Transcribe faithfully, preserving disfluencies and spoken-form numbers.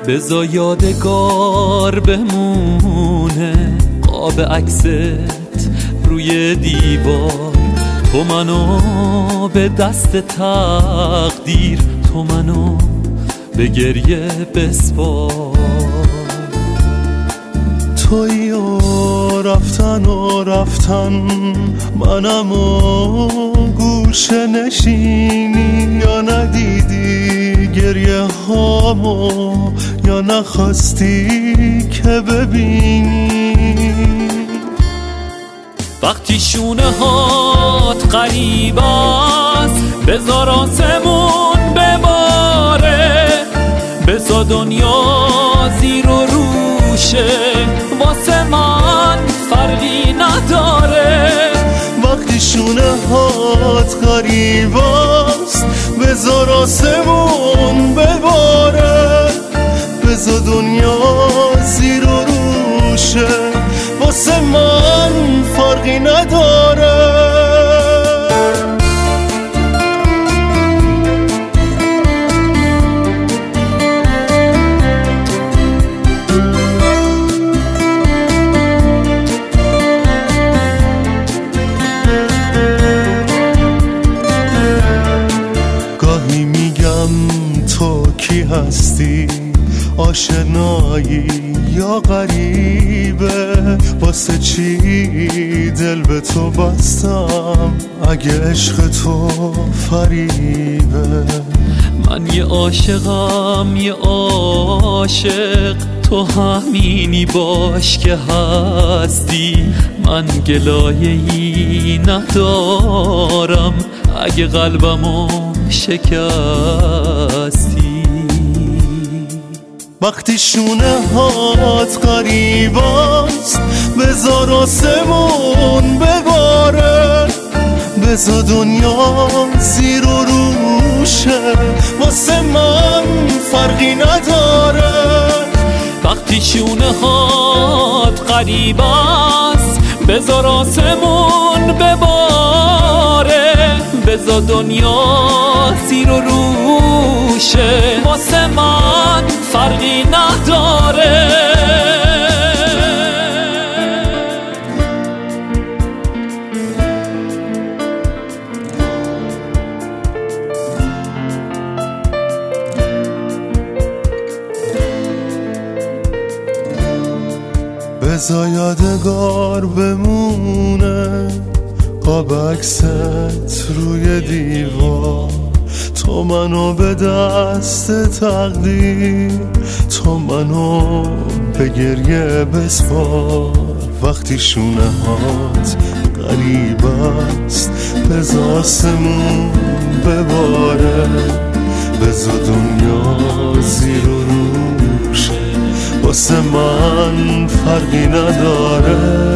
بذار یادگار بمونه قاب عکست روی دیوار. تو منو به دست تقدیر، تو منو به گریه بسپار. تویی و رفتن و رفتن، منم و گوشه نشینی. یا ندیدی گریه هامو، یا نخواستی که ببینی. وقتی شونه هات غریب است، بذار آسمون بباره. بذار دنیا زیر و روشه، واسه من فرقی نداره. وقتی شونه هات غریب است، بذار آسمون بباره. بذار دنیا زیر و روشه، واسه من فرقی نداره. گاهی میگم تو کی هستی، آشنایی یا غریبه. واسه چی دل به تو بستم اگه عشق تو فریبه. من یه عاشقم یه عاشق، تو همینی باش که هستی. من گلایه‌ای ندارم اگه قلبمو شکستی. وقتی شونه هات غریب است، بذار آسمون بباره. بذار دنیا زیر و روشه، واسه من فرقی نداره. وقتی شونه هات غریب است، بذار آسمون بباره. بذار دنیا زیر و روشه، واسه من فرقی نداره. بذار یادگار بمونه قاب عکست روی دیوار. تو منو به دست تقدیر، تو منو به گریه بسپار. وقتی شونه هات غریب است، بذار آسمون بباره. بذار دنیا زیر و روشه، واسه من فرقی نداره.